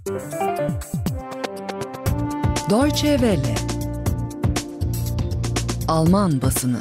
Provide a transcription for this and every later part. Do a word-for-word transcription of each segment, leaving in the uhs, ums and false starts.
Deutsche Welle. Alman basını.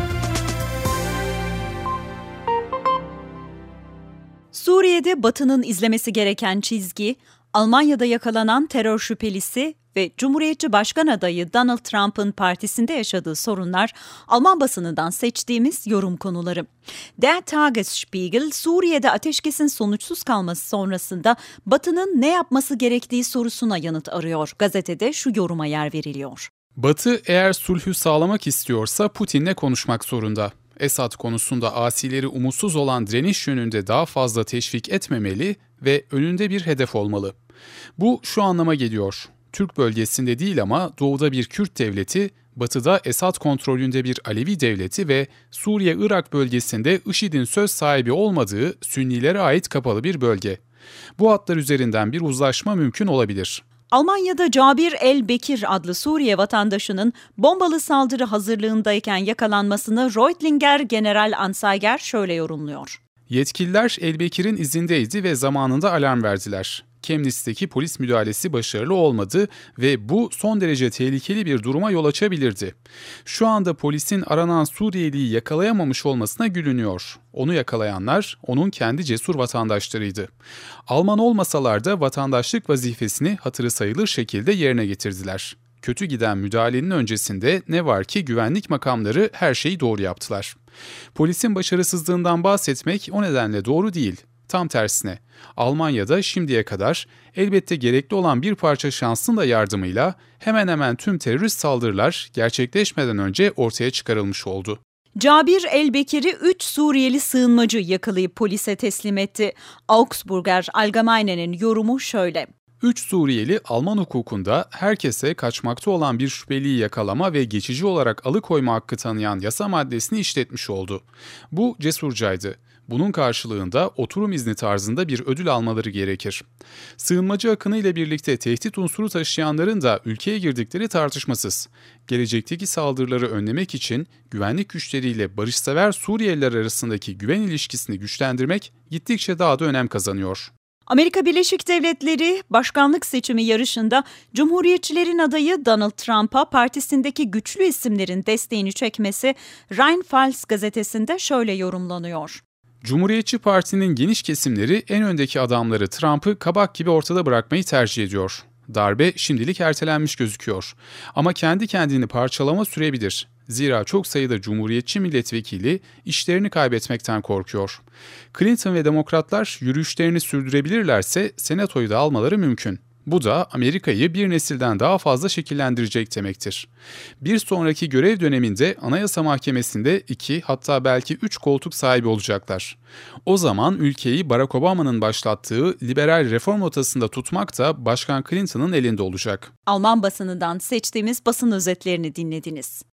Suriye'de Batı'nın izlemesi gereken çizgi, Almanya'da yakalanan terör şüphelisi ve Cumhuriyetçi Başkan adayı Donald Trump'ın partisinde yaşadığı sorunlar Alman basınından seçtiğimiz yorum konuları. Der Tagesspiegel, Suriye'de ateşkesin sonuçsuz kalması sonrasında Batı'nın ne yapması gerektiği sorusuna yanıt arıyor. Gazetede şu yoruma yer veriliyor. Batı eğer sulhü sağlamak istiyorsa Putin'le konuşmak zorunda. Esad konusunda asileri umutsuz olan direniş yönünde daha fazla teşvik etmemeli ve önünde bir hedef olmalı. Bu şu anlama geliyor. Türk bölgesinde değil ama doğuda bir Kürt devleti, batıda Esad kontrolünde bir Alevi devleti ve Suriye-Irak bölgesinde IŞİD'in söz sahibi olmadığı Sünnilere ait kapalı bir bölge. Bu hatlar üzerinden bir uzlaşma mümkün olabilir. Almanya'da Cabir el-Bekir adlı Suriye vatandaşının bombalı saldırı hazırlığındayken yakalanmasını Reutlinger General Anzeiger şöyle yorumluyor. Yetkililer el-Bekir'in izindeydi ve zamanında alarm verdiler. Chemnitzdeki polis müdahalesi başarılı olmadı ve bu son derece tehlikeli bir duruma yol açabilirdi. Şu anda polisin aranan Suriyeliyi yakalayamamış olmasına gülünüyor. Onu yakalayanlar onun kendi cesur vatandaşlarıydı. Alman olmasalar da vatandaşlık vazifesini hatırı sayılır şekilde yerine getirdiler. Kötü giden müdahalenin öncesinde ne var ki güvenlik makamları her şeyi doğru yaptılar. Polisin başarısızlığından bahsetmek o nedenle doğru değil. Tam tersine, Almanya'da şimdiye kadar elbette gerekli olan bir parça şansın da yardımıyla hemen hemen tüm terörist saldırılar gerçekleşmeden önce ortaya çıkarılmış oldu. Cabir el-Bekir'i üç Suriyeli sığınmacı yakalayıp polise teslim etti. Augsburger Allgemeine'nin yorumu şöyle. Üç Suriyeli Alman hukukunda herkese kaçmakta olan bir şüpheliyi yakalama ve geçici olarak alıkoyma hakkı tanıyan yasa maddesini işletmiş oldu. Bu cesurcaydı. Bunun karşılığında oturum izni tarzında bir ödül almaları gerekir. Sığınmacı akını ile birlikte tehdit unsuru taşıyanların da ülkeye girdikleri tartışmasız. Gelecekteki saldırıları önlemek için güvenlik güçleriyle barışsever Suriyeliler arasındaki güven ilişkisini güçlendirmek gittikçe daha da önem kazanıyor. Amerika Birleşik Devletleri başkanlık seçimi yarışında Cumhuriyetçilerin adayı Donald Trump'a partisindeki güçlü isimlerin desteğini çekmesi Rheinpfalz gazetesinde şöyle yorumlanıyor. Cumhuriyetçi Parti'nin geniş kesimleri en öndeki adamları Trump'ı kabak gibi ortada bırakmayı tercih ediyor. Darbe şimdilik ertelenmiş gözüküyor. Ama kendi kendini parçalama sürebilir. Zira çok sayıda Cumhuriyetçi milletvekili işlerini kaybetmekten korkuyor. Clinton ve Demokratlar yürüyüşlerini sürdürebilirlerse senatoyu da almaları mümkün. Bu da Amerika'yı bir nesilden daha fazla şekillendirecek demektir. Bir sonraki görev döneminde Anayasa Mahkemesi'nde iki hatta belki üç koltuk sahibi olacaklar. O zaman ülkeyi Barack Obama'nın başlattığı liberal reform rotasında tutmak da Başkan Clinton'ın elinde olacak. Alman basınından seçtiğimiz basın özetlerini dinlediniz.